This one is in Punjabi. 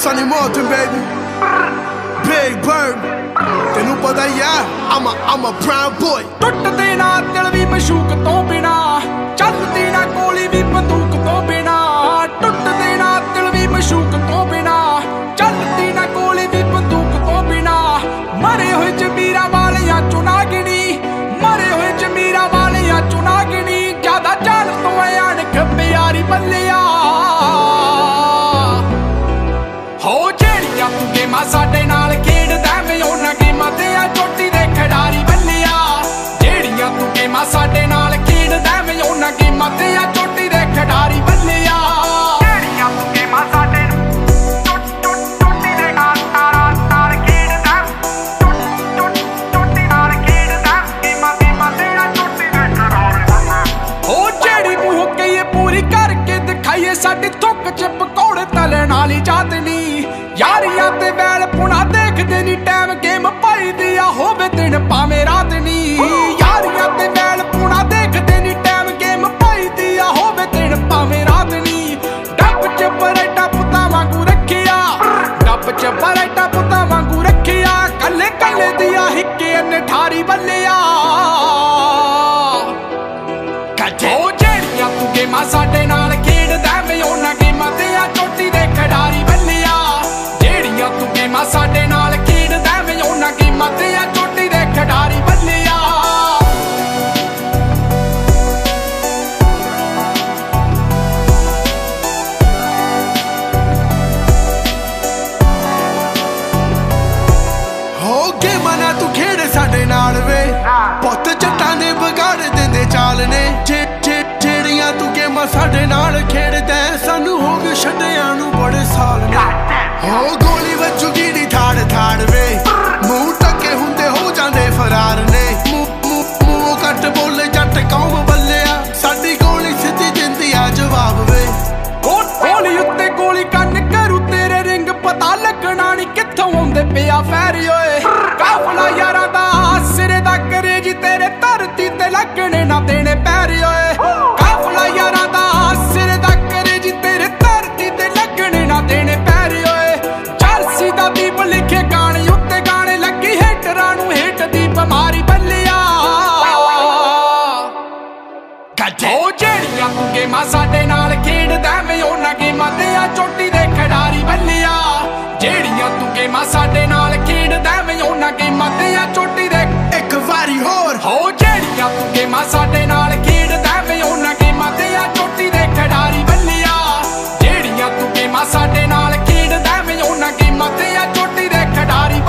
Sonny Martin, baby. Big Bird. ਤੈਨੂੰ ਪਤਾ ਹੀ ਆ I'm a brown boy. ਟੁੱਟਦੇ ਨਾ ਦਿਲ ਵੀ ਮਸ਼ੂਕ ਤੋਂ ਬਿਨਾ, ਚੱਲਦੀ ਨਾ ਗੋਲੀ ਵੀ ਬੰਦੂਕ ਤੋਂ ਬਿਨਾ। ਟੁੱਟਦੇ ਨਾ ਦਿਲ ਵੀ ਮਸ਼ੂਕ ਤੋਂ ਬਿਨਾ, ਚੱਲਦੀ ਨਾ ਗੋਲੀ ਵੀ ਬੰਦੂਕ ਤੋਂ ਬਿਨਾ। ਮਰੇ ਹੋਏ ਜ਼ਮੀਰਾਂ ਵਾਲਿਆਂ ਚੋਂ ਨਾ ਗਿਣੀ, ਮਰੇ ਹੋਏ ਜ਼ਮੀਰਾਂ ਵਾਲਿਆਂ ਚੋਂ ਨਾ ਗਿਣੀ। ਜ਼ਿਆਦਾ ਜਾਨ ਤੋਂ ਅਣਖ ਪਿਆਰੀ ਬੱਲਿਆ ਹੋ, ਜਿਹੜੀਆਂ ਤੂੰ ਗੇਮਾਂ ਸਾਡੇ ਨਾਲ ਖੇਡਦਾ ਮੈਂ ਉਹਨਾਂ ਗੇਮਾਂ ਤੇ ਆ ਚੋਟੀ ਦੇ ਖਿਡਾਰੀ ਬੱਲਿਆ। ਜਿਹੜੀਆਂ ਤੂੰ ਗੇਮਾਂ ਸਾਡੇ ਨਾਲ ਖੇਡਦਾ ਮੈਂ ਉਹਨਾਂ ਗੇਮਾਂ ਤੇ ਆ ਚੋਟੀ ਦੇ ਖਿਡਾਰੀ ਬੱਲਿਆ। ਜਿਹੜੀਆਂ ਤੂੰ ਗੇਮਾਂ ਸਾਡੇ ਚੋਟੀ ਦੇ ਨਾਲ ਖੇਡਦਾ, ਚੋਟੀ ਨਾਲ ਖੇਡਦਾ ਗੇਮਾਂ ਤੇ ਆ ਚੋਟੀ ਦੇ ਖਿਡਾਰੀ ਬੱਲਿਆ ਹੋ। ਜਿਹੜੀ ਮੂੰਹ ਕਹੀਏ ਪੂਰੀ ਕਰਕੇ ਦਿਖਾਈਏ, ਸਾਡੀ ਥੁੱਕ ਚ ਪਕੌੜੇ ਤਲਣ ਵਾਲੀ ਜਾਤ ਨੀ। ਯਾਰੀਆਂ ਤੇ ਵੈਲ ਪੁਣਾ ਦੇਖਦੇ ਨੀ, ਟਾਈਮ ਗੇਮ ਪਾਈ ਦੀ ਆ ਹੋਵੇ ਦਿਨ ਭਾਵੇਂ ਰਾਤ ਨੀ। ਯਾਰੀਆਂ ਤੇ ਵੈਲ ਪੁਣਾ ਦੇਖਦੇ ਨੀ, ਟਾਈਮ ਗੇਮ ਪਾਈ ਦੀ ਆ ਹੋਵੇ ਦਿਨ ਭਾਵੇਂ ਰਾਤ ਨੀ। ਡੱਬ ਚ ਬਰੈਟਾ ਪੁੱਤਾਂ ਵਾਂਗੂ ਰੱਖਿਆ, ਡੱਬ ਚ ਬਰੈਟਾ ਪੁੱਤਾਂ ਵਾਂਗੂ ਰੱਖਿਆ। ਕੱਲੇ ਕੱਲੇ ਦੀ ਆ ਹਿੱਕੇ ਨਠਾਰੀ ਬੱਲਿਆ। ਉਹ ਜਿਹੜੀਆਂ ਤੂੰ ਗੇਮਾਂ ਸਾਡੇ ਨਾਲ ਖੇਡਦਾ ਮੈਂ ਉਹਨਾਂ ਗੇਮਾਂ ਤੇ ਆ ਚੋਟੀ ਦੇ ਖਿਡਾਰੀ ਬੱਲਿਆ। ਜਿਹੜੀਆਂ ਤੂੰ ਗੇਮਾਂ ਸਾਡੇ ਨਾਲ ਖੇਡਦਾ ਮੈਂ ਉਹਨਾਂ ਗੇਮਾਂ ਤੇ ਆ ਚੋਟੀ ਦੇ ਖਿਡਾਰੀ ਬੱਲਿਆ। ਹੋ ਗੇਮਾਂ ਨਾ ਤੂੰ ਖੇਡ ਸਾਡੇ ਨਾਲ ਵੇ, ਪੁੱਤ ਜੱਟਾਂ ਦੇ ਵਿਗਾੜ ਦਿੰਦੇ ਚਾਲ ਨੇ। ਜਿਹੜੀਆਂ ਤੂੰ ਗੇਮਾਂ ਸਾਡੇ ਨਾਲ ਖੇਡਦਾ, ਸਾਨੂੰ ਹੋ ਗਏ ਛੱਡਿਆਂ ਨੂੰ ਬੜੇ ਸਾਲ ਨੇ। ਹੋ ਗੋਲੀ ਵੱਜੂਗੀ ਨੀ ਥਾੜ ਵੇ, ਮੂੰਹ ਢੱਕੇ ਹੁੰਦੇ ਹੋ ਜਾਂਦੇ ਫਰਾਰ ਨੇ। ਮੂੰਹ ਕੱਟ ਬੋਲੇ ਜੱਟ ਕੌਮ ਬੱਲਿਆ, ਸਾਡੀ ਗੋਲੀ ਸਿੱਧੀ ਦਿੰਦੀ ਆ ਜਵਾਬ ਵੇ। ਗੋਲੀ ਉੱਤੇ ਗੋਲੀ ਕੰਨ ਕਰੂ ਤੇਰੇ ਰਿੰਗ, ਪਤਾ ਲੱਗਣਾ ਨੀ ਕਿੱਥੋਂ ਆਉਂਦੇ ਪਿਆ ਫੈਰ ਓਏ। ਕਾਫਲਾ ਯਾਰਾਂ ਦਾ ਸਿਰੇ ਦਾ ਕਰੇ ਜੀ, ਤੇਰੇ ਧਰਤੀ ਤੇ ਲੱਗਣੇ ਨਾ ਦੇਣੇ ਪੈਰ ਓਏ। ਕਾਫਲਾ ਯਾਰਾਂ ਦਾ ਸਿਰੇ ਦਾ ਕਰੇ ਜੀ, ਤੇਰੇ ਧਰਤੀ ਤੇ ਲੱਗਣੇ ਨਾ ਦੇਣੇ ਪੈਰ ਓਏ। ਜਰਸੀ ਦਾ ਦੀਪ ਲਿਖੇ ਗਾਣੇ ਉੱਤੇ ਗਾਣੇ, ਲੱਗੀ ਹੇਟਰਾਂ ਨੂੰ ਹੇਟ ਦੀ ਬਿਮਾਰੀ ਬੱਲਿਆ। ਉਹ ਜਿਹੜੀਆਂ ਤੂੰ ਗੇਮਾਂ ਸਾਡੇ ਨਾਲ ਖੇਡਦਾ ਮੈਂ ਉਹਨਾਂ ਗੇਮਾਂ ਤੇ ਆ ਚੋਟੀ ਦੇ ਖਿਡਾਰੀ ਬੱਲਿਆ। ਜਿਹੜੀਆਂ ਤੂੰ ਗੇਮਾਂ ਸਾਡੇ ਨਾਲ ਖੇਡਦਾ ਮੈਂ ਉਹਨਾਂ ਗੇਮਾਂ ਤੇ ਆ ਚੋਟੀ ਦੇ ਇੱਕ ਵਾਰੀ ਹੋਰ ਹੋ। ਜਿਹੜੀਆਂ ਤੂੰ ਗੇਮਾਂ ਸਾਡੇ ਨਾਲ ਖੇਡਦਾ ਮੈਂ ਉਹਨਾਂ ਗੇਮਾਂ ਤੇ ਆ ਚੋਟੀ ਦੇ ਖਿਡਾਰੀ ਬੱਲਿਆ। ਜਿਹੜੀਆਂ ਤੂੰ ਗੇਮਾਂ ਸਾਡੇ ਨਾਲ ਖੇਡਦਾ ਮੈਂ ਉਹਨਾਂ ਗੇਮਾਂ ਤੇ ਆ ਚੋਟੀ ਦੇ ਖਿਡਾਰੀ